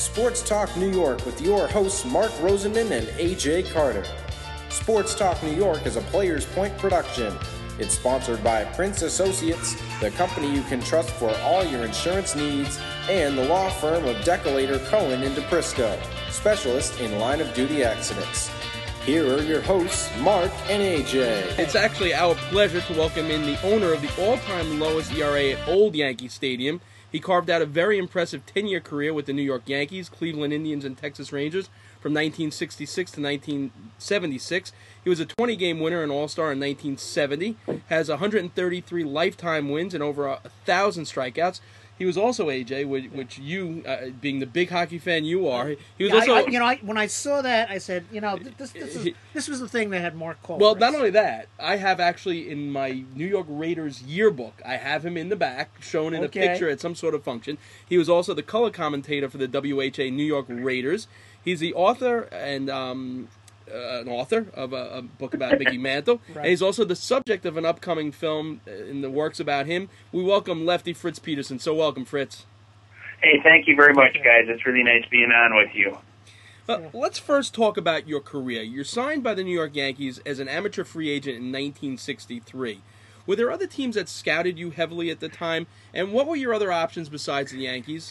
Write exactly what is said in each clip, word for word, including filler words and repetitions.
Sports Talk New York with your hosts Mark Rosenman and A J Carter. Sports Talk New York is a Players Point production. It's sponsored by Prince Associates, the company you can trust for all your insurance needs, and the law firm of Decolator Cohen and DePrisco, specialists in line-of-duty accidents. Here are your hosts, Mark and A J. It's actually our pleasure to welcome in the owner of the all-time lowest E R A at Old Yankee Stadium. He carved out a very impressive ten-year career with the New York Yankees, Cleveland Indians, and Texas Rangers from nineteen sixty-six to nineteen seventy-six. He was a twenty-game winner and All-Star in nineteen seventy, has one hundred thirty-three lifetime wins and over one thousand strikeouts. He was also, A J, which, which you, uh, being the big hockey fan you are, he was yeah, also... I, I, you know, I, when I saw that, I said, you know, this this, is, this was the thing that had Mark Cole. Well, not only that, I have actually in my New York Raiders yearbook, I have him in the back, shown in okay. a picture at some sort of function. He was also the color commentator for the W H A New York Raiders. He's the author and... Um, Uh, an author of a, a book about Mickey Mantle, right. And he's also the subject of an upcoming film in the works about him. We welcome lefty Fritz Peterson. So welcome, Fritz. Hey, thank you very much, guys. It's really nice being on with you. Uh, let's first talk about your career. You're signed by the New York Yankees as an amateur free agent in nineteen sixty-three. Were there other teams that scouted you heavily at the time, and what were your other options besides the Yankees?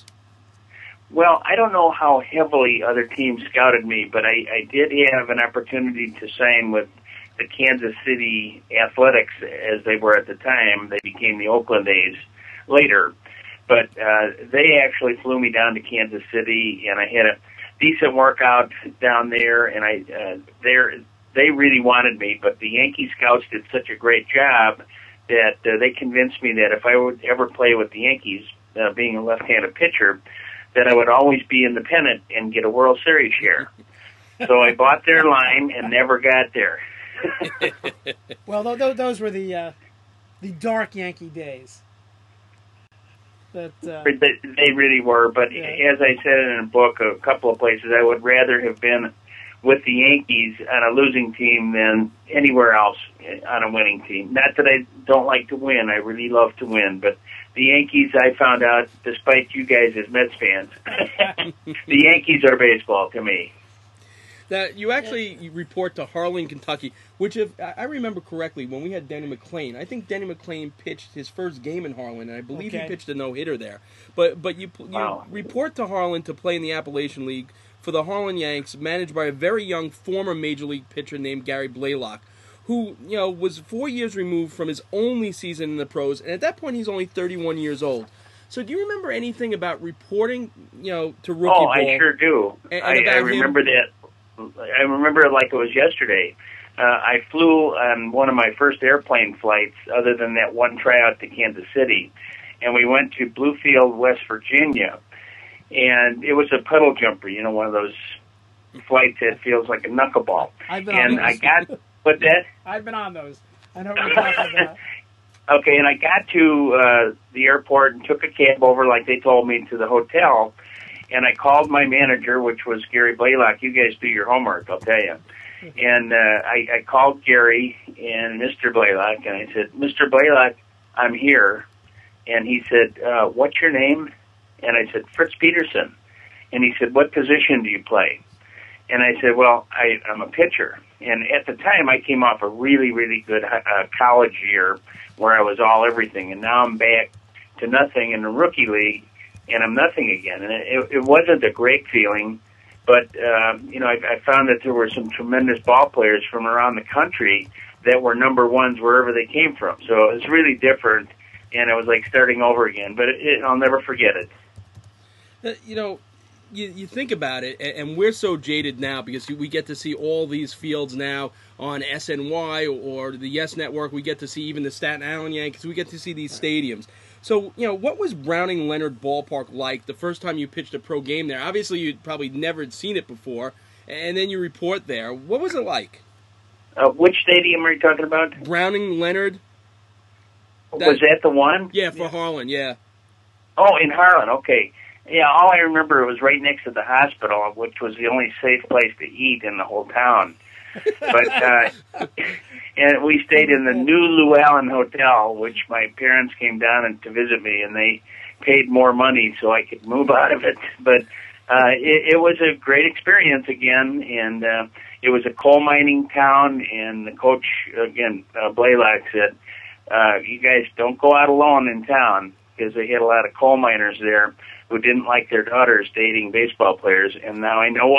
Well, I don't know how heavily other teams scouted me, but I, I did have an opportunity to sign with the Kansas City Athletics, as they were at the time. They became the Oakland A's later. But uh, they actually flew me down to Kansas City, and I had a decent workout down there, and I uh, they really wanted me. But the Yankee scouts did such a great job that uh, they convinced me that if I would ever play with the Yankees, uh, being a left-handed pitcher, that I would always be in the pennant and get a World Series share. So I bought their line and never got there. Well, th- th- those were the uh, the dark Yankee days. That uh, they, they really were, but yeah. As I said in a book, a couple of places, I would rather have been with the Yankees on a losing team than anywhere else on a winning team. Not that I don't like to win. I really love to win, but the Yankees, I found out, despite you guys as Mets fans, the Yankees are baseball to me. Now, you actually you report to Harlan, Kentucky, which, if I remember correctly, when we had Denny McLain, I think Denny McLain pitched his first game in Harlan, and I believe okay. he pitched a no-hitter there. But but you, you wow. report to Harlan to play in the Appalachian League for the Harlan Yanks, managed by a very young former Major League pitcher named Gary Blaylock, who, you know, was four years removed from his only season in the pros, and at that point he's only thirty-one years old. So do you remember anything about reporting, you know, to rookie oh, ball? Oh, I sure do. And, I, and I remember him? that. I remember it like it was yesterday. Uh, I flew on one of my first airplane flights, other than that one tryout to Kansas City, and we went to Bluefield, West Virginia, and it was a puddle jumper, you know, one of those flights that feels like a knuckleball. I've been and on I got... What's that? I've been on those. I know what you're talking about. Okay, and I got to uh, the airport and took a cab over, like they told me, to the hotel, and I called my manager, which was Gary Blaylock. You guys do your homework, I'll tell you. And uh, I, I called Gary and Mister Blaylock, and I said, Mister Blaylock, I'm here. And he said, uh, what's your name? And I said, Fritz Peterson. And he said, what position do you play? And I said, well, I, I'm a pitcher. And at the time, I came off a really, really good uh, college year where I was all everything. And now I'm back to nothing in the rookie league, and I'm nothing again. And it, it wasn't a great feeling, but, uh, you know, I, I found that there were some tremendous ball players from around the country that were number ones wherever they came from. So it was really different, and it was like starting over again. But it, it, I'll never forget it. Uh, you know, You, you think about it, and we're so jaded now because we get to see all these fields now on S N Y or the Yes Network. We get to see even the Staten Island Yankees. We get to see these stadiums. So, you know, what was Browning Leonard Ballpark like the first time you pitched a pro game there? Obviously, you'd probably never had seen it before, and then you report there. What was it like? Uh, which stadium are you talking about? Browning Leonard. That, was that the one? Yeah, for yeah. Harlan, yeah. Oh, in Harlan, okay. Yeah, all I remember it was right next to the hospital, which was the only safe place to eat in the whole town. But uh, and we stayed in the new Llewellyn Hotel, which my parents came down and to visit me, and they paid more money so I could move out of it. But uh, it, it was a great experience again, and uh, it was a coal mining town. And the coach again, uh, Blaylock, said, uh, "You guys don't go out alone in town," because they had a lot of coal miners there who didn't like their daughters dating baseball players, and now I know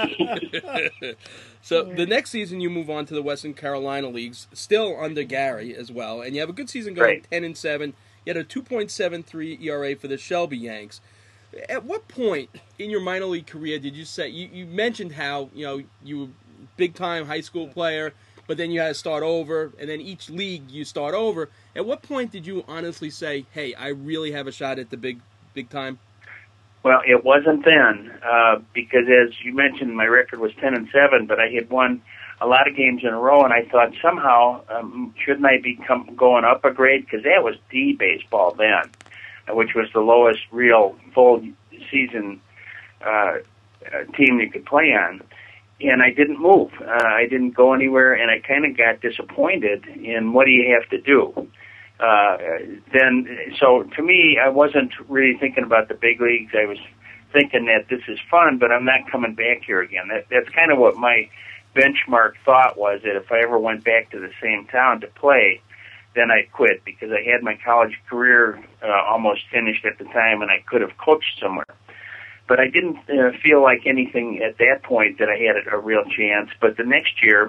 why. So the next season you move on to the Western Carolina Leagues, still under Gary as well, and you have a good season going, Right. ten and seven. You had a two point seven three E R A for the Shelby Yanks. At what point in your minor league career did you say, you, you mentioned how, you know, you were big time high school player, but then you had to start over, and then each league you start over. At what point did you honestly say, hey, I really have a shot at the big big time? Well, it wasn't then, uh, because as you mentioned, my record was ten and seven, but I had won a lot of games in a row, and I thought somehow, um, shouldn't I be come, going up a grade? Because that was D baseball then, which was the lowest real full season uh, uh, team you could play on. And I didn't move. Uh, I didn't go anywhere, and I kind of got disappointed in what do you have to do. Uh, then, so to me, I wasn't really thinking about the big leagues. I was thinking that this is fun, but I'm not coming back here again. That, that's kind of what my benchmark thought was, that if I ever went back to the same town to play, then I'd quit, because I had my college career uh, almost finished at the time, and I could have coached somewhere. But I didn't uh, feel like anything at that point that I had a, a real chance. But the next year,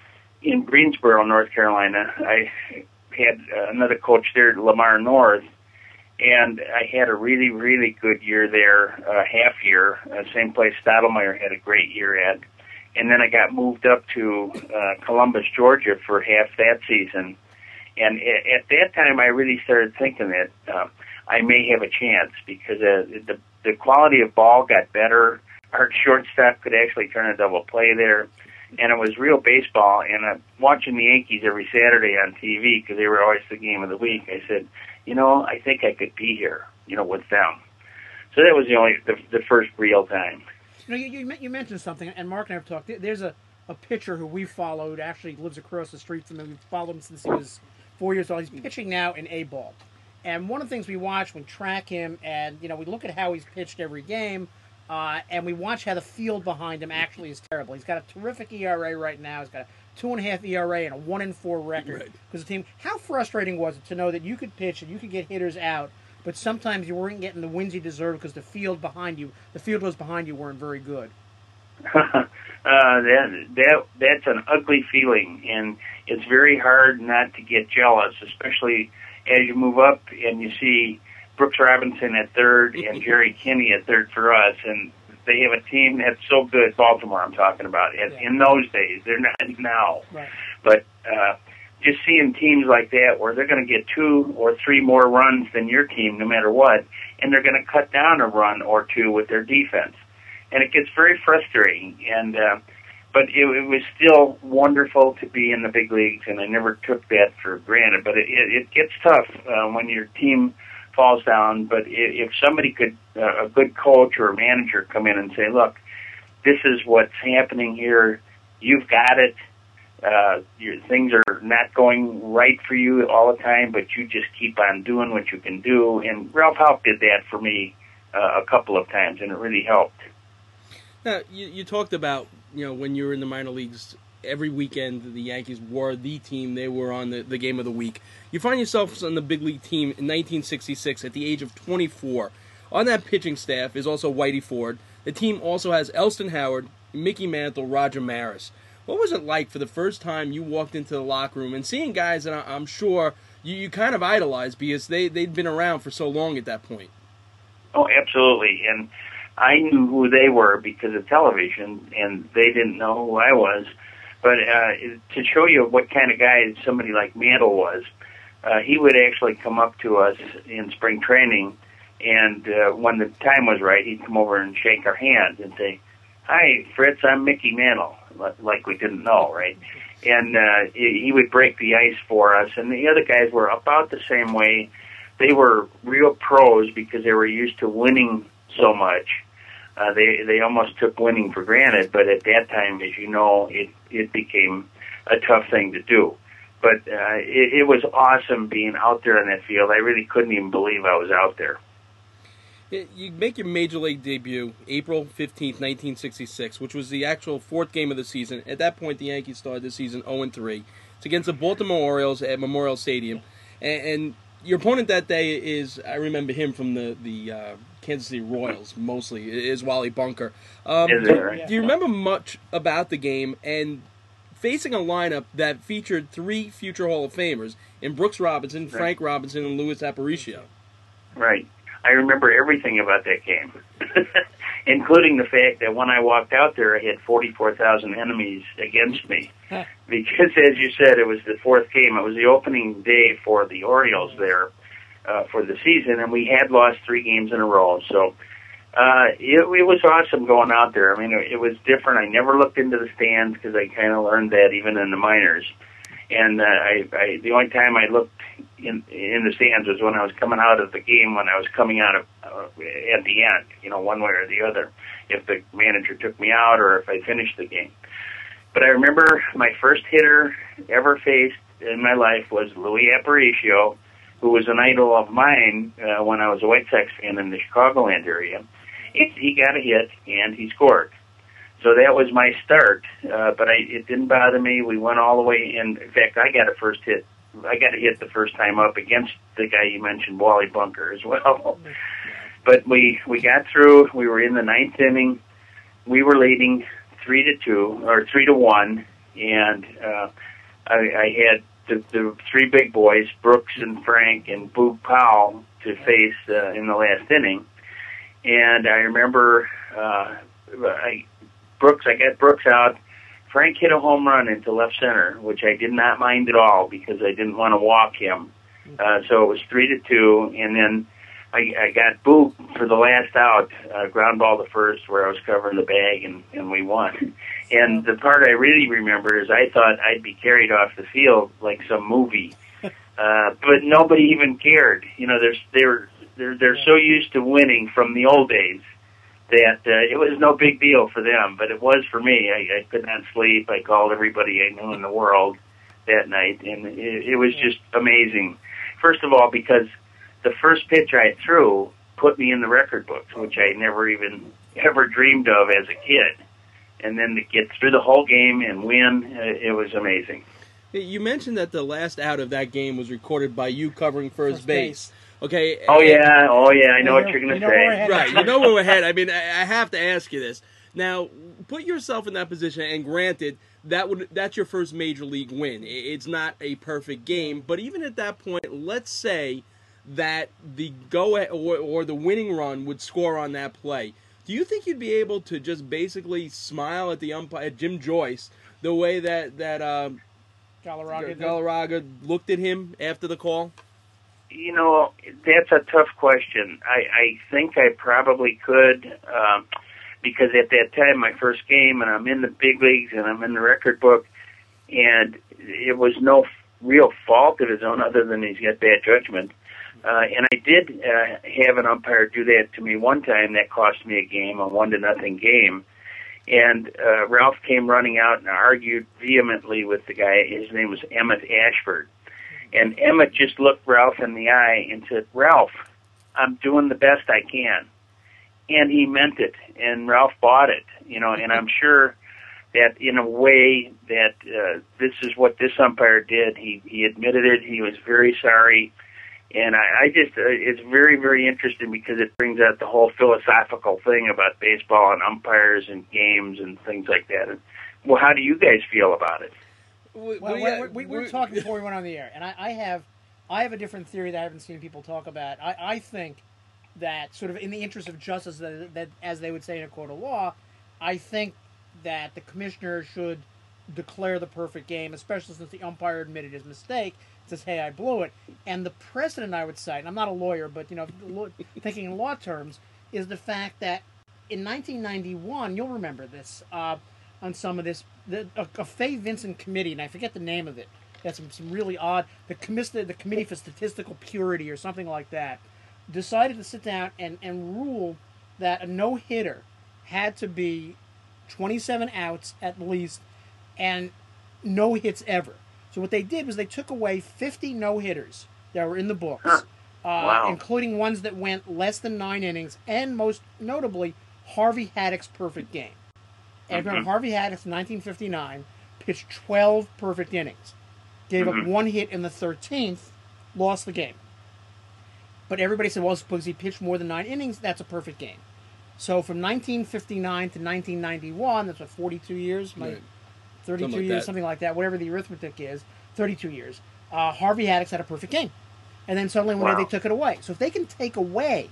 in Greensboro, North Carolina, I had another coach there, Lamar North, and I had a really, really good year there, uh, half year, uh, same place Stottlemyre had a great year at. And then I got moved up to uh, Columbus, Georgia for half that season. And a- at that time, I really started thinking that uh, I may have a chance, because uh, the, the quality of ball got better. Our shortstop could actually turn a double play there. And it was real baseball, and uh, watching the Yankees every Saturday on T V, because they were always the game of the week, I said, you know, I think I could be here, you know, with them. So that was the only, the, the first real time. You know, you, you, you mentioned something, and Mark and I have talked. There's a, a pitcher who we followed, actually lives across the street from him. We've followed him since he was four years old. He's pitching now in A-ball. And one of the things we watch, we track him, and, you know, we look at how he's pitched every game. Uh, and we watch how the field behind him actually is terrible. He's got a terrific E R A right now. He's got a two and a half E R A and a one and four record. Right. Because the team, how frustrating was it to know that you could pitch and you could get hitters out, but sometimes you weren't getting the wins you deserved because the field behind you, the field was behind you, weren't very good. uh, that that that's an ugly feeling, and it's very hard not to get jealous, especially as you move up and you see Brooks Robinson at third and Jerry Kinney at third for us, and they have a team that's so good. Baltimore, I'm talking about. In, Yeah. in those days, they're not now. Right. But uh, just seeing teams like that where they're going to get two or three more runs than your team, no matter what, and they're going to cut down a run or two with their defense, and it gets very frustrating. And uh, but it, it was still wonderful to be in the big leagues, and I never took that for granted. But it, it, it gets tough uh, when your team falls down. But if somebody could, uh, a good coach or a manager, come in and say, look, this is what's happening here, you've got it, uh, your things are not going right for you all the time, but you just keep on doing what you can do. And Ralph Houck did that for me uh, a couple of times, and it really helped. Now, you, you talked about, you know, when you were in the minor leagues, every weekend the Yankees were the team. They were on the, the game of the week. You find yourself on the big league team in nineteen sixty-six at the age of twenty-four. On that pitching staff is also Whitey Ford. The team also has Elston Howard, Mickey Mantle, Roger Maris. What was it like for the first time you walked into the locker room and seeing guys that I'm sure you, you kind of idolized because they, they'd been around for so long at that point? Oh, absolutely. And I knew who they were because of television, and they didn't know who I was. But uh, to show you what kind of guy somebody like Mantle was, uh, he would actually come up to us in spring training, and uh, when the time was right, he'd come over and shake our hands and say, "Hi, Fritz, I'm Mickey Mantle," like we didn't know, right? And uh, he would break the ice for us, and the other guys were about the same way. They were real pros because they were used to winning so much. Uh, they they almost took winning for granted, but at that time, as you know, it it became a tough thing to do. But uh, it, it was awesome being out there in that field. I really couldn't even believe I was out there. You make your major league debut April fifteenth, nineteen sixty-six, which was the actual fourth game of the season. At that point, the Yankees started the season oh and three. It's against the Baltimore Orioles at Memorial Stadium. And, and your opponent that day is, I remember him from the, the uh, Kansas City Royals, mostly, is Wally Bunker. Um, Is do, it, right? do you remember much about the game and facing a lineup that featured three future Hall of Famers in Brooks Robinson, Frank Robinson, and Luis Aparicio? Right. I remember everything about that game, including the fact that when I walked out there, I had forty-four thousand enemies against me. Because, as you said, it was the fourth game. It was the opening day for the Orioles there uh, for the season, and we had lost three games in a row. So uh, it, it was awesome going out there. I mean, it, it was different. I never looked into the stands because I kind of learned that even in the minors. And uh, I, I, the only time I looked in in the stands was when I was coming out of the game, when I was coming out of uh, at the end, you know, one way or the other, if the manager took me out or if I finished the game. But I remember my first hitter ever faced in my life was Luis Aparicio, who was an idol of mine uh, when I was a White Sox fan in the Chicagoland area. It, he got a hit, and he scored. So that was my start, uh, but I, it didn't bother me. We went all the way, and in fact, I got a first hit. I got a hit the first time up against the guy you mentioned, Wally Bunker, as well. But we we got through. We were in the ninth inning. We were leading three to two or three to one, and uh, I, I had the, the three big boys, Brooks and Frank and Boog Powell, to face uh, in the last inning. And I remember uh, I. Brooks, I got Brooks out. Frank hit a home run into left center, which I did not mind at all because I didn't want to walk him. Uh, so it was three to two, and then I, I got Boog for the last out, uh, ground ball to first, where I was covering the bag, and, and we won. And the part I really remember is I thought I'd be carried off the field like some movie, uh, but nobody even cared. You know, there's they're they're they're so used to winning from the old days that uh, it was no big deal for them, but it was for me. I, I could not sleep. I called everybody I knew in the world that night, and it, it was just amazing. First of all, because the first pitch I threw put me in the record books, which I never even ever dreamed of as a kid. And then to get through the whole game and win, uh, it was amazing. You mentioned that the last out of that game was recorded by you covering first, First base. base. Okay. Oh, yeah. Oh, yeah. I know You what you're going you to know where we're say. headed. Right, you know where we're headed. I mean, I I have to ask you this. Now, put yourself in that position, and granted, that would that's your first major league win. It's not a perfect game, but even at that point, let's say that the go or, or the winning run would score on that play. Do you think you'd be able to just basically smile at the umpire, at Jim Joyce, the way that that um, Galarraga. Galarraga looked at him after the call? You know, that's a tough question. I, I think I probably could, um, because at that time, my first game, and I'm in the big leagues, and I'm in the record book, and it was no f- real fault of his own other than he's got bad judgment. Uh, and I did uh, have an umpire do that to me one time. That cost me a game, a one to nothing game. And uh, Ralph came running out and argued vehemently with the guy. His name was Emmett Ashford. And Emmett just looked Ralph in the eye and said, "Ralph, I'm doing the best I can." And he meant it, and Ralph bought it, you know, and I'm sure that in a way that uh, this is what this umpire did. He, he admitted it. He was very sorry. And I, I just, uh, it's very, very interesting because it brings out the whole philosophical thing about baseball and umpires and games and things like that. And, well, how do you guys feel about it? Well, we, we, we were talking before we went on the air, and I, I have, I have a different theory that I haven't seen people talk about. I, I think that sort of in the interest of justice, that, that as they would say in a court of law, I think that the commissioner should declare the perfect game, especially since the umpire admitted his mistake. Says, "Hey, I blew it." And the precedent I would cite, and I'm not a lawyer, but you know, thinking in law terms, is the fact that in nineteen ninety-one, you'll remember this. Uh, on some of this, the, a, a Fay Vincent committee, and I forget the name of it. That's some, some really odd. The, commis- the Committee for Statistical Purity or something like that decided to sit down and, and rule that a no-hitter had to be twenty-seven outs at least and no hits ever. So what they did was they took away fifty no-hitters that were in the books, uh, Wow. including ones that went less than nine innings, and most notably, Harvey Haddock's perfect game. And remember, Mm-hmm. Harvey Haddock in nineteen fifty-nine pitched twelve perfect innings, gave Mm-hmm. up one hit in the thirteenth, lost the game. But everybody said, well, because he pitched more than nine innings, that's a perfect game. So from nineteen fifty-nine to nineteen ninety-one, that's what, forty-two years? My, Right. thirty-two Something like years, that. something like that, whatever the arithmetic is, thirty-two years. Uh, Harvey Haddock had a perfect game. And then suddenly one day Wow. they took it away. So if they can take away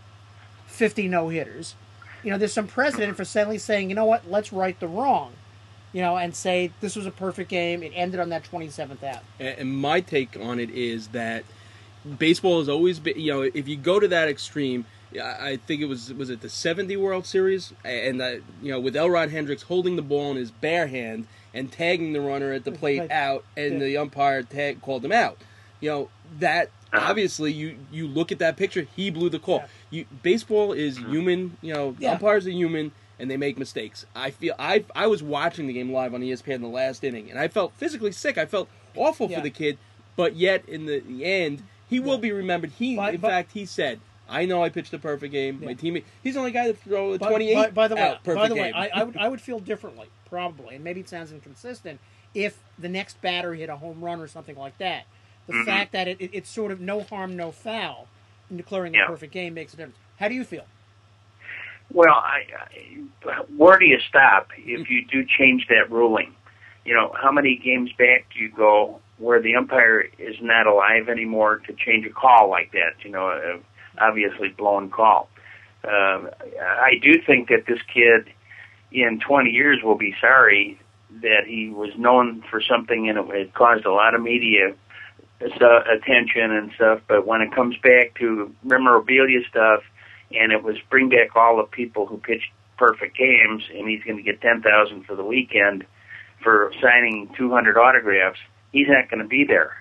fifty no-hitters, you know, there's some precedent for suddenly saying, you know what, let's right the wrong. You know, and say this was a perfect game. It ended on that twenty-seventh out. And and my take on it is that baseball has always been, you know, if you go to that extreme, I I think it was, was it the seventy World Series? And, that, you know, with Elrod Hendricks holding the ball in his bare hand and tagging the runner at the plate Like, out, and yeah. the umpire tag, called him out. You know, that, obviously, you, you look at that picture, he blew the call. Yeah. You Baseball is human, you know, Yeah. umpires are human, and they make mistakes. I feel, I, I was watching the game live on E S P N in the last inning, and I felt physically sick. I felt awful Yeah. for the kid, but yet, in the, the end, he will be remembered. He, But- in but- fact, he said, "I know I pitched a perfect game. My Yeah. teammate, he's the only guy to throw a By- twenty-eight by, by the way, out perfect by the way, game." I, I would I would feel differently, probably, and maybe it sounds inconsistent, if the next batter hit a home run or something like that. The Mm-hmm. fact that it, it, it's sort of no harm, no foul in declaring Yeah. a perfect game makes a difference. How do you feel? Well, I, I, where do you stop if you do change that ruling? You know, how many games back do you go where the umpire is not alive anymore to change a call like that? You know, a obviously blown call. Um, I do think that this kid in twenty years will be sorry that he was known for something and it, it caused a lot of media uh, attention and stuff. But when it comes back to memorabilia stuff, and it was bring back all the people who pitched perfect games, and he's going to get ten thousand for the weekend for signing two hundred autographs. He's not going to be there.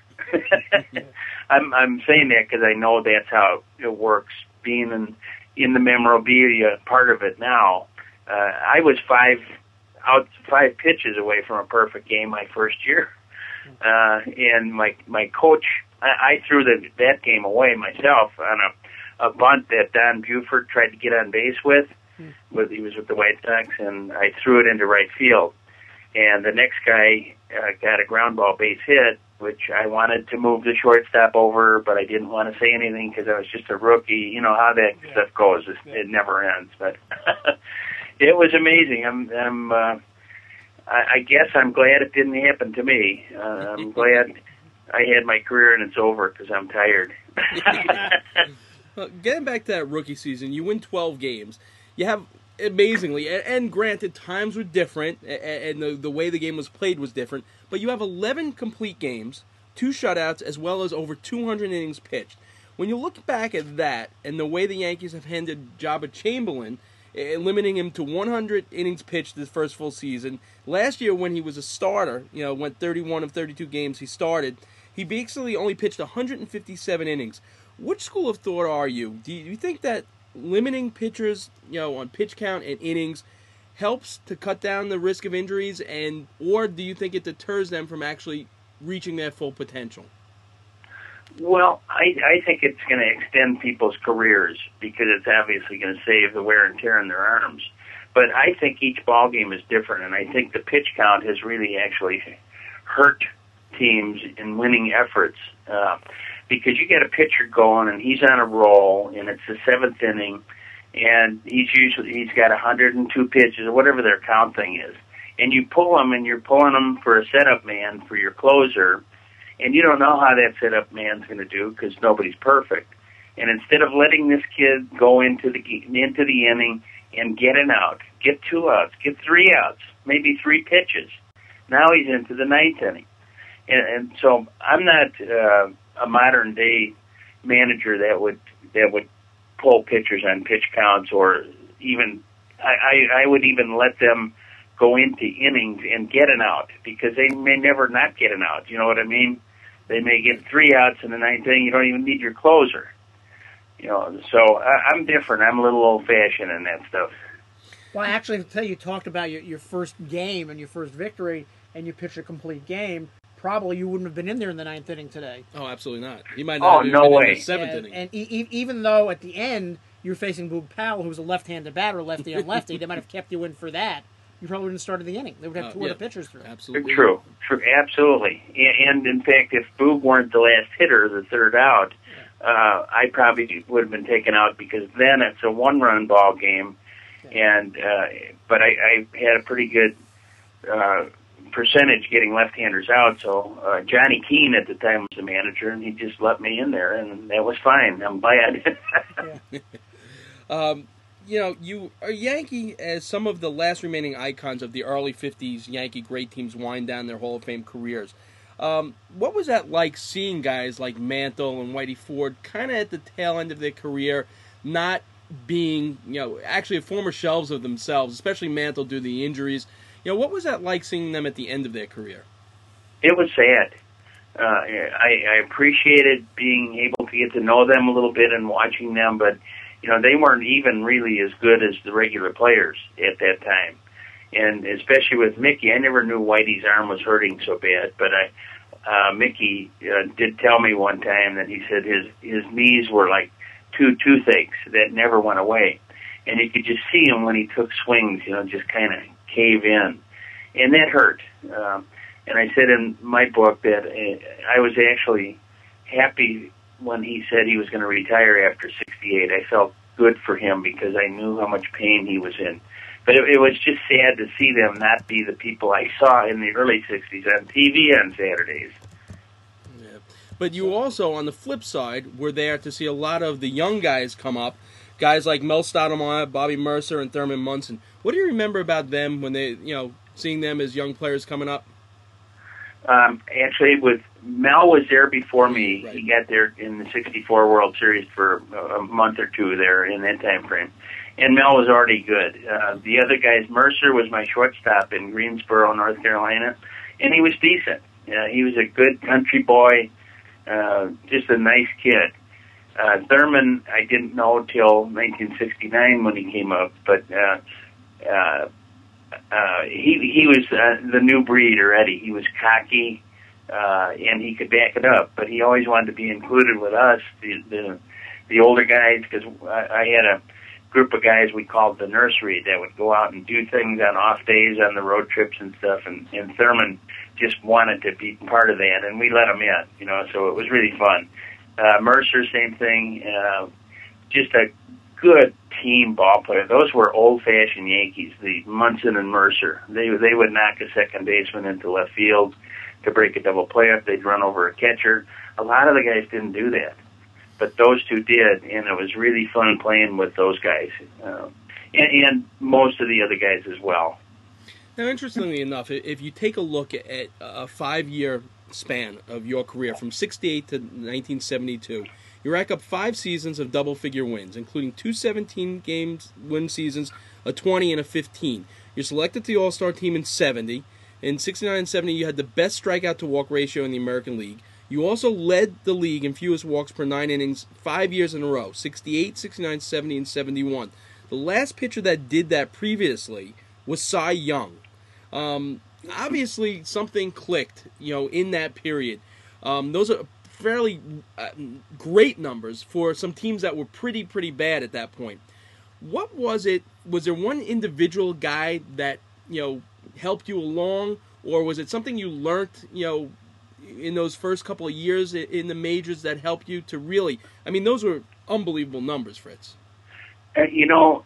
I'm I'm saying that because I know that's how it works. Being in in the memorabilia part of it now, uh, I was five out five pitches away from a perfect game my first year, uh, and my my coach. I, I threw the, that game away myself on a, a bunt that Don Buford tried to get on base with. With he was with the White Sox, and I threw it into right field. And the next guy uh, got a ground ball base hit, which I wanted to move the shortstop over, but I didn't want to say anything because I was just a rookie. You know how that Yeah. stuff goes; it, Yeah. it never ends. But it was amazing. I'm, I'm, uh, I, I guess I'm glad it didn't happen to me. Uh, I'm glad I had my career and it's over because I'm tired. Well, getting back to that rookie season, you win twelve games. You have, amazingly, and, and granted, times were different, and, and the, the way the game was played was different, but you have eleven complete games, two shutouts, as well as over two hundred innings pitched. When you look back at that, and the way the Yankees have handled Jabba Chamberlain, eh, limiting him to one hundred innings pitched this first full season, last year when he was a starter, you know, went thirty-one of thirty-two games he started, he basically only pitched one hundred fifty-seven innings. Which school of thought are you? Do you think that limiting pitchers, you know, on pitch count and innings helps to cut down the risk of injuries, and or do you think it deters them from actually reaching their full potential? Well, I, I think it's going to extend people's careers because it's obviously going to save the wear and tear in their arms. But I think each ball game is different, and I think the pitch count has really actually hurt teams in winning efforts uh, because you get a pitcher going and he's on a roll, and it's the seventh inning, and he's usually he's got one hundred two pitches or whatever their count thing is, and you pull him and you're pulling him for a setup man for your closer. And you don't know how that setup man's going to do because nobody's perfect. And instead of letting this kid go into the into the inning and get an out, get two outs, get three outs, maybe three pitches, now he's into the ninth inning. And, and so I'm not uh, a modern day manager that would that would pull pitchers on pitch counts, or even I, I, I would even let them go into innings and get an out because they may never not get an out. You know what I mean? They may get three outs in the ninth inning. You don't even need your closer. You know, so I, I'm different. I'm a little old-fashioned in that stuff. Well, actually, to tell you, you talked about your, your first game and your first victory, and you pitched a complete game. probably you wouldn't have been in there in the ninth inning today. Oh, absolutely not. He might Oh, not have no been way. in the seventh and, inning. And e- e- even though at the end you're facing Boog Powell, who's a left-handed batter, lefty on lefty, they might have kept you in for that. You probably wouldn't have started the inning. They would have Uh, two yeah. other pitchers through. Absolutely. True, true, absolutely. And, and in fact, if Boog weren't the last hitter, the third out, uh, I probably would have been taken out because then it's a one-run ball game. And uh, but I, I had a pretty good uh, percentage getting left-handers out. So uh, Johnny Keane at the time was the manager, and he just let me in there, and that was fine. I'm glad. Yeah. Um, you know, you are Yankee as some of the last remaining icons of the early fifties Yankee great teams wind down their Hall of Fame careers. Um, what was that like seeing guys like Mantle and Whitey Ford kind of at the tail end of their career, not being, you know, actually former shelves of themselves, especially Mantle due to the injuries? You know, what was that like seeing them at the end of their career? It was sad. Uh, I, I appreciated being able to get to know them a little bit and watching them, but you know, they weren't even really as good as the regular players at that time. And especially with Mickey, I never knew Whitey's arm was hurting so bad, but I, uh, Mickey uh, did tell me one time that he said his, his knees were like two toothaches that never went away. And you could just see him when he took swings, you know, just kind of cave in. And that hurt. Um, and I said in my book that uh, I was actually happy when he said he was going to retire after sixty-eight. I felt good for him because I knew how much pain he was in. But it, it was just sad to see them not be the people I saw in the early sixties on T V on Saturdays. Yeah. But you also, on the flip side, were there to see a lot of the young guys come up, guys like Mel Stottlemyre, Bobby Mercer, and Thurman Munson. What do you remember about them when they, you know, seeing them as young players coming up? Um, actually, with Mel was there before me. Right. He got there in the sixty-four World Series for a month or two there in that time frame. And Mel was already good. Uh, the other guys, Mercer was my shortstop in Greensboro, North Carolina, and he was decent. Uh, he was a good country boy, uh, just a nice kid. Uh, Thurman, I didn't know till nineteen sixty-nine when he came up, but uh, uh, uh, he he was uh, the new breed already. He was cocky, uh, and he could back it up. But he always wanted to be included with us, the the, the older guys, because I, I had a group of guys we called the nursery that would go out and do things on off days on the road trips and stuff. And, and Thurman just wanted to be part of that, and we let him in, you know. So it was really fun. Uh, Mercer, same thing. Uh, just a good team ball player. Those were old-fashioned Yankees, the Munson and Mercer. They they would knock a second baseman into left field to break a double play up. They'd run over a catcher. A lot of the guys didn't do that, but those two did, and it was really fun playing with those guys, uh, and, and most of the other guys as well. Now, interestingly enough, if you take a look at a five-year span of your career from sixty-eight to nineteen seventy-two, you rack up five seasons of double-figure wins, including two seventeen games win seasons, a twenty, and a fifteen. You're selected to the All-Star team in seventy. In sixty-nine and seventy, you had the best strikeout-to-walk ratio in the American League. You also led the league in fewest walks per nine innings five years in a row, sixty-eight, sixty-nine, seventy, and seventy-one. The last pitcher that did that previously was Cy Young. Um, obviously, something clicked, you know, in that period. Um, those are fairly uh, great numbers for some teams that were pretty, pretty bad at that point. What was it? Was there one individual guy that, you know, helped you along, or was it something you learned, you know, in those first couple of years in the majors that helped you to really, I mean, those were unbelievable numbers, Fritz. Uh, you know,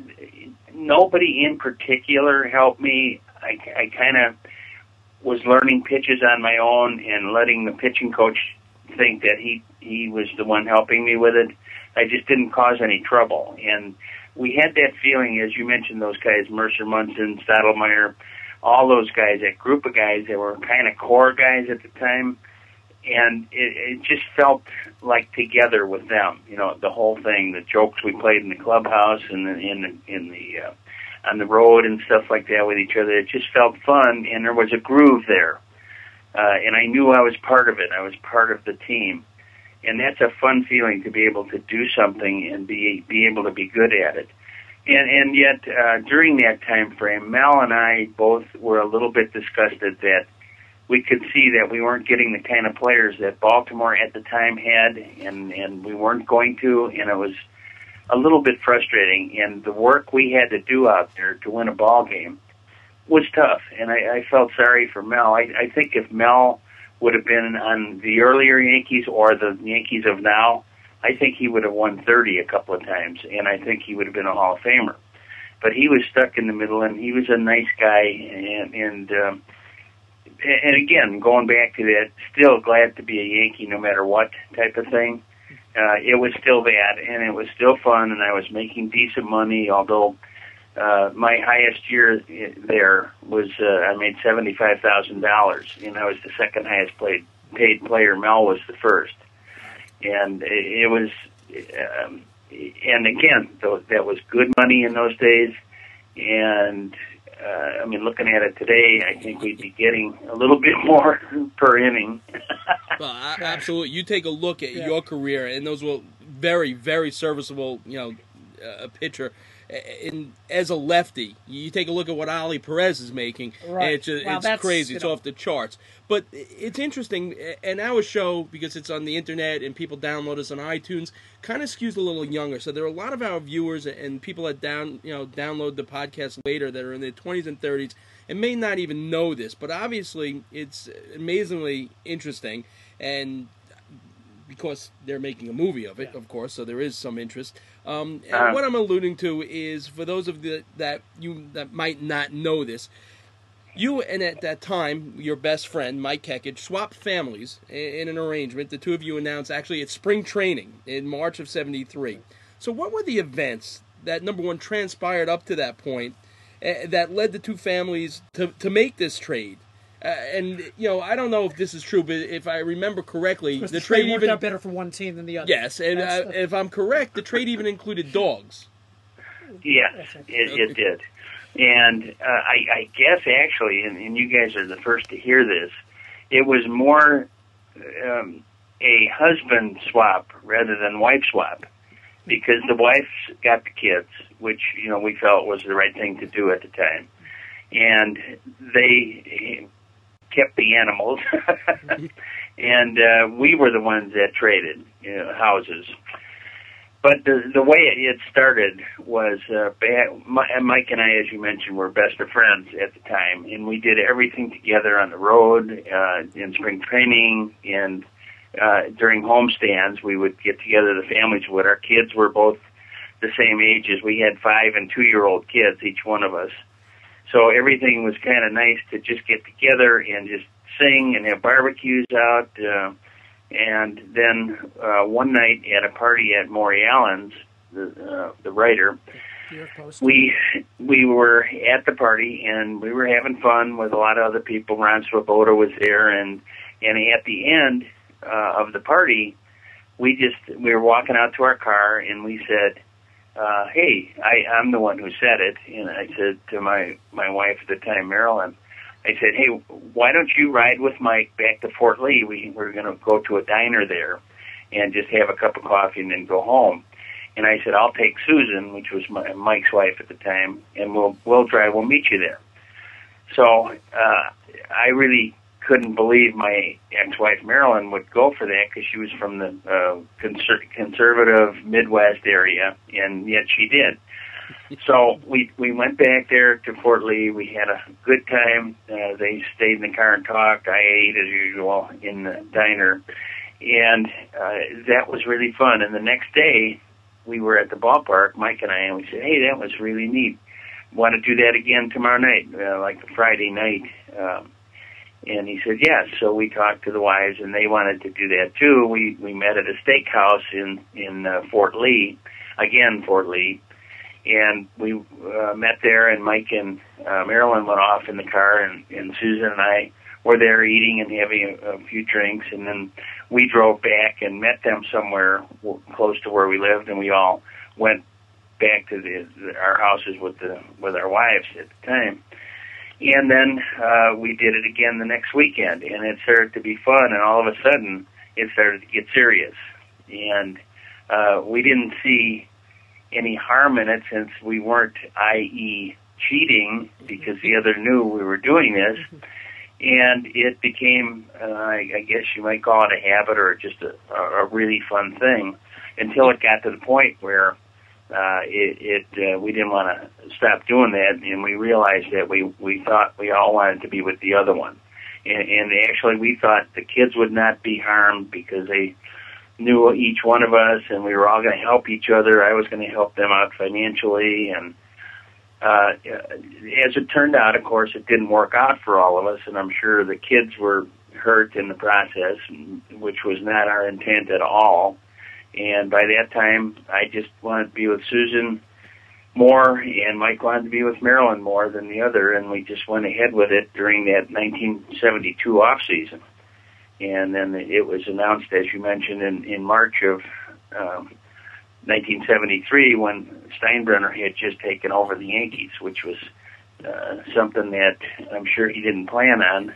nobody in particular helped me. I, I kind of was learning pitches on my own and letting the pitching coach think that he, he was the one helping me with it. I just didn't cause any trouble. And we had that feeling, as you mentioned, those guys, Mercer, Munson, Stottlemyre, all those guys, that group of guys that were kind of core guys at the time, and it, it just felt like together with them. You know, the whole thing, the jokes we played in the clubhouse and in the, in the, in the uh, on the road and stuff like that with each other. It just felt fun, and there was a groove there, uh, and I knew I was part of it. I was part of the team, and that's a fun feeling to be able to do something and be be able to be good at it. And, and yet, uh, during that time frame, Mel and I both were a little bit disgusted that we could see that we weren't getting the kind of players that Baltimore at the time had, and, and we weren't going to, and it was a little bit frustrating. And the work we had to do out there to win a ball game was tough, and I, I felt sorry for Mel. I, I think if Mel would have been on the earlier Yankees or the Yankees of now, I think he would have won thirty a couple of times, and I think he would have been a Hall of Famer. But he was stuck in the middle, and he was a nice guy, and and um, and again, going back to that, still glad to be a Yankee no matter what type of thing. Uh, it was still that, and it was still fun, and I was making decent money, although uh, my highest year there was uh, I made seventy-five thousand dollars, and I was the second highest paid, paid player. Mel was the first. And it, it was, um, and again, th- that was good money in those days, and Uh, I mean, looking at it today, I think we'd be getting a little bit more per inning. Well, I, absolutely. You take a look at Yeah. your career, and those were very, very serviceable, you know, uh, pitcher. In, as a lefty, you take a look at what Ali Perez is making, Right. and it's, just, Wow, it's that's, crazy. you It's know. off the charts. But it's interesting, and our show, because it's on the internet and people download us on iTunes, kind of skews a little younger. So there are a lot of our viewers and people that down, you know, download the podcast later that are in their twenties and thirties and may not even know this. But obviously, it's amazingly interesting, and because they're making a movie of it, Yeah. of course, so there is some interest. Um, and Uh-huh. what I'm alluding to is, for those of the that you that might not know this, you and at that time your best friend Mike Kekich swapped families in, in an arrangement. The two of you announced actually at spring training in March of seventy-three. So, what were the events that number one transpired up to that point uh, that led the two families to to make this trade? Uh, and, you know, I don't know if this is true, but if I remember correctly, Because the, the trade worked even... out better for one team than the other. Yes, and That's uh, the- if I'm correct, the trade even included dogs. Yes, it, it did. And uh, I, I guess actually, and, and you guys are the first to hear this, it was more um, a husband swap rather than wife swap, because the wife got the kids, which, you know, we felt was the right thing to do at the time. And they kept the animals, and uh, we were the ones that traded, you know, houses. But the the way it started was uh, Mike and I, as you mentioned, were best of friends at the time, and we did everything together on the road, uh, in spring training, and uh, during homestands. We would get together, the families would. Our kids were both the same ages. We had five and two-year-old kids, each one of us. So everything was kind of nice to just get together and just sing and have barbecues out. Uh, and then uh, one night at a party at Maury Allen's, the, uh, the writer, New York Post. we we were at the party and we were having fun with a lot of other people. Ron Swoboda was there, and and at the end uh, of the party, we just we were walking out to our car and we said, Uh, hey, I, I'm the one who said it, and I said to my, my wife at the time, Marilyn, I said, hey, why don't you ride with Mike back to Fort Lee? We, we're going to go to a diner there and just have a cup of coffee and then go home. And I said, I'll take Susan, which was my, Mike's wife at the time, and we'll we'll drive. We'll meet you there. So uh, I really couldn't believe my ex-wife Marilyn would go for that, because she was from the uh, conser- conservative Midwest area, and yet she did. So we we went back there to Fort Lee. We had a good time. Uh, they stayed in the car and talked. I ate as usual in the diner, and uh, that was really fun. And the next day, we were at the ballpark, Mike and I, and we said, "Hey, that was really neat. Want to do that again tomorrow night, uh, like a Friday night?" Um, And he said, yes. So we talked to the wives, and they wanted to do that too. We we met at a steakhouse in in uh, Fort Lee, again Fort Lee, and we uh, met there. And Mike and uh, Marilyn went off in the car, and, and Susan and I were there eating and having a, a few drinks. And then we drove back and met them somewhere w- close to where we lived, and we all went back to the, the, our houses with the with our wives at the time. And then uh, we did it again the next weekend, and it started to be fun, and all of a sudden it started to get serious. And uh, we didn't see any harm in it, since we weren't, that is cheating, because the other knew we were doing this. and it became, uh, I, I guess you might call it a habit or just a, a really fun thing, until it got to the point where uh, it, it uh, we didn't want to stop doing that, and we realized that we we thought we all wanted to be with the other one, and, and actually we thought the kids would not be harmed because they knew each one of us, and we were all going to help each other. I was going to help them out financially, and Uh, as it turned out, of course, it didn't work out for all of us, and I'm sure the kids were hurt in the process, which was not our intent at all. And by that time, I just wanted to be with Susan more, and Mike wanted to be with Marilyn more than the other, and we just went ahead with it during that nineteen seventy-two off season. And then it was announced, as you mentioned, in, in March of um, nineteen seventy-three, when Steinbrenner had just taken over the Yankees, which was uh, something that I'm sure he didn't plan on.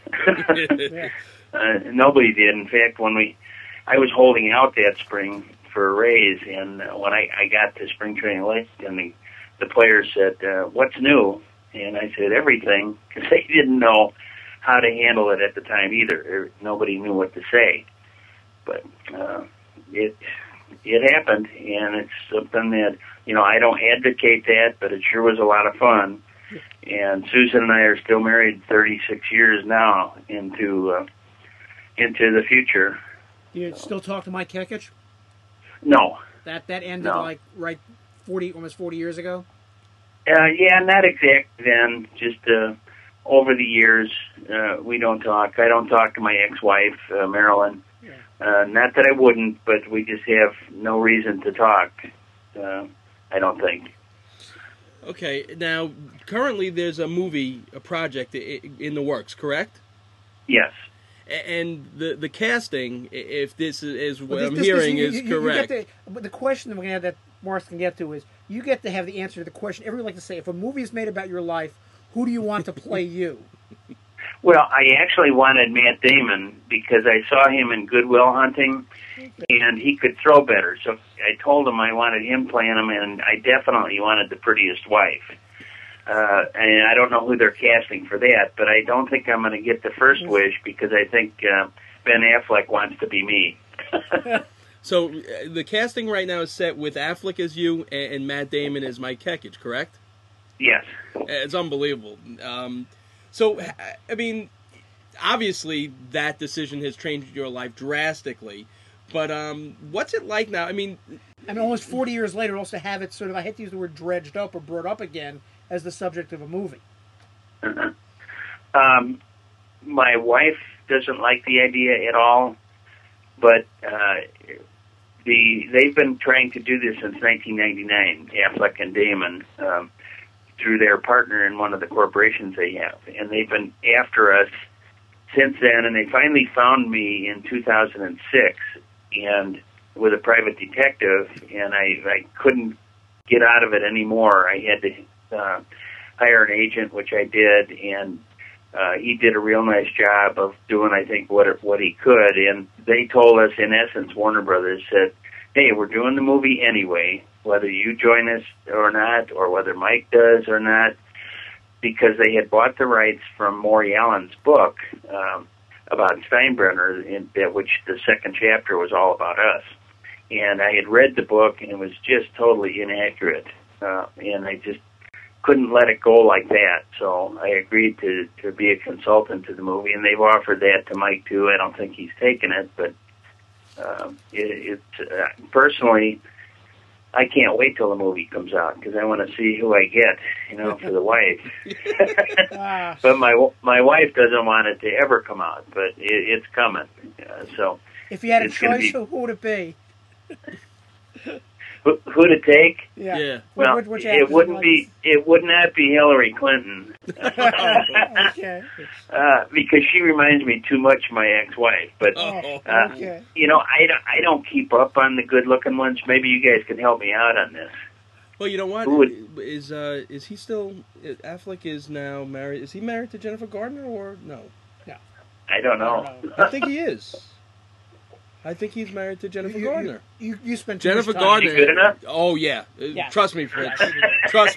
uh, nobody did. In fact, when we, I was holding out that spring for a raise, and when I, I got to spring training late, and the, the players said, uh, "What's new?" And I said, "Everything," because they didn't know how to handle it at the time either. Nobody knew what to say. But uh, it it happened, and it's something that, you know, I don't advocate that, but it sure was a lot of fun. And Susan and I are still married thirty-six years now into uh, into the future. Do you still talk to Mike Kekich? No. That that ended No. like right forty, almost forty years ago. Uh, yeah, not exactly then. Just uh, over the years, uh, we don't talk. I don't talk to my ex-wife, uh, Marilyn. Yeah. Uh, not that I wouldn't, but we just have no reason to talk. Uh, I don't think. Okay, now currently there's a movie, a project i- in the works, correct? Yes. A- And the the casting, i- if this is, is what Well, I'm this- this- hearing, you- is you- you correct. get to- but the question that we're gonna have that Morris can get to is you get to have the answer to the question. Everyone like to say, if a movie is made about your life, who do you want to play you? Well, I actually wanted Matt Damon because I saw him in Good Will Hunting, and he could throw better. So I told him I wanted him playing him, and I definitely wanted The Prettiest Wife. Uh, and I don't know who they're casting for that, but I don't think I'm going to get the first wish because I think uh, Ben Affleck wants to be me. So uh, the casting right now is set with Affleck as you and, and Matt Damon as Mike Kekich, correct? Yes. It's unbelievable. Um, so, I mean, obviously that decision has changed your life drastically. But um, what's it like now? I mean, I mean, almost forty years later, also have it sort of, I hate to use the word dredged up or brought up again as the subject of a movie. um, my wife doesn't like the idea at all, but uh, the they've been trying to do this since nineteen ninety-nine, Affleck and Damon, um, through their partner in one of the corporations they have. And they've been after us since then, and they finally found me in two thousand six and with a private detective, and I, I couldn't get out of it anymore. I had to uh, hire an agent, which I did, and uh, he did a real nice job of doing, I think, what what he could. And they told us, in essence, Warner Brothers said, hey, we're doing the movie anyway, whether you join us or not, or whether Mike does or not, because they had bought the rights from Maury Allen's book um, about Steinbrenner, in, which the second chapter was all about us. And I had read the book, and it was just totally inaccurate. Uh, and I just couldn't let it go like that. So I agreed to, to be a consultant to the movie, and they've offered that to Mike, too. I don't think he's taken it, but um, it, it uh, personally, I can't wait till the movie comes out because I want to see who I get, you know, for the wife. Ah. But my my wife doesn't want it to ever come out, but it, it's coming. Uh, so If you had a it's gonna choice, be- who would it be? who, who to take? Yeah. Yeah. What- Well, what- which it actress wouldn't would be. It would not be Hillary Clinton Okay. uh, because she reminds me too much of my ex-wife. But Oh, uh, okay. you know, I don't, I don't keep up on the good-looking ones. Maybe you guys can help me out on this. well, you know what? Who would- Is uh, is he still? Affleck is now married. Is he married to Jennifer Gardner or no? I don't know. I don't know. I think he is. I think he's married to Jennifer You- you- Gardner. You, you spent too Jennifer much time- Gardner. Is he good enough? Oh yeah. Uh, Yeah. Trust me, Fritz. Yeah. Trust me.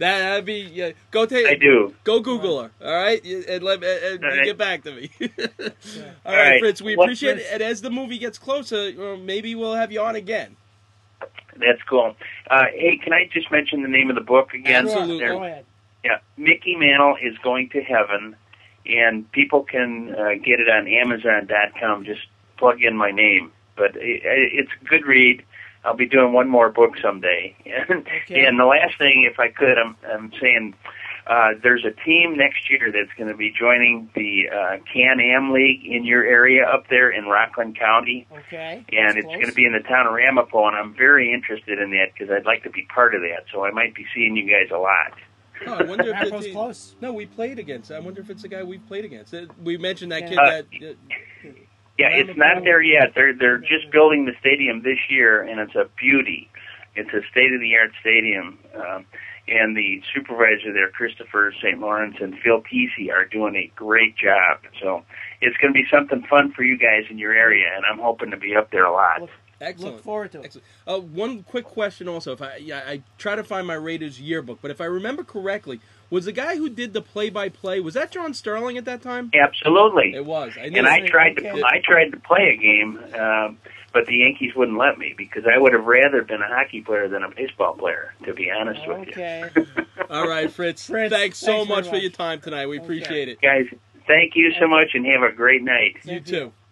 That that'd be yeah. Go take. I do. Go Google her. All right, and let and, and All right. get back to me. all All right, right. Fritz. We Well, appreciate Fritz- it. And as the movie gets closer, well, maybe we'll have you on again. That's cool. Uh, hey, can I just mention the name of the book again? Absolutely. There- Go ahead. Yeah, Mickey Mantle is Going to Heaven, and people can uh, get it on Amazon dot com. Just plug in my name. But it, it's a good read. I'll be doing one more book someday. And, Okay. and the last thing, if I could, I'm, I'm saying uh, there's a team next year that's going to be joining the uh, Can-Am League in your area up there in Rockland County. Okay. And That's it's close. going to be in the town of Ramapo, and I'm very interested in that because I'd like to be part of that. So I might be seeing you guys a lot. Oh, I wonder if Ramapo's the, close. No, we played against. I wonder if it's the guy we've played against. Uh, We mentioned that kid Uh, that. Uh, Yeah, it's not there yet. They're they're just building the stadium this year, and it's a beauty. It's a state-of-the-art stadium, um, and the supervisor there, Christopher Saint Lawrence and Phil Pesey, are doing a great job. So it's going to be something fun for you guys in your area, and I'm hoping to be up there a lot. Look, excellent. look forward to it. Excellent. Uh, one quick question also. If I yeah, I try to find my Raiders yearbook, but if I remember correctly, was the guy who did the play-by-play, was that John Sterling at that time? Absolutely. It was. I knew And I it. tried to Okay. I tried to play a game, um, but the Yankees wouldn't let me because I would have rather been a hockey player than a baseball player, to be honest with you. Okay. All right, Fritz. Fritz, thanks so thanks very much for much. your time tonight. We Okay. appreciate it. Guys, thank you so much, and have a great night. You Thank you. too.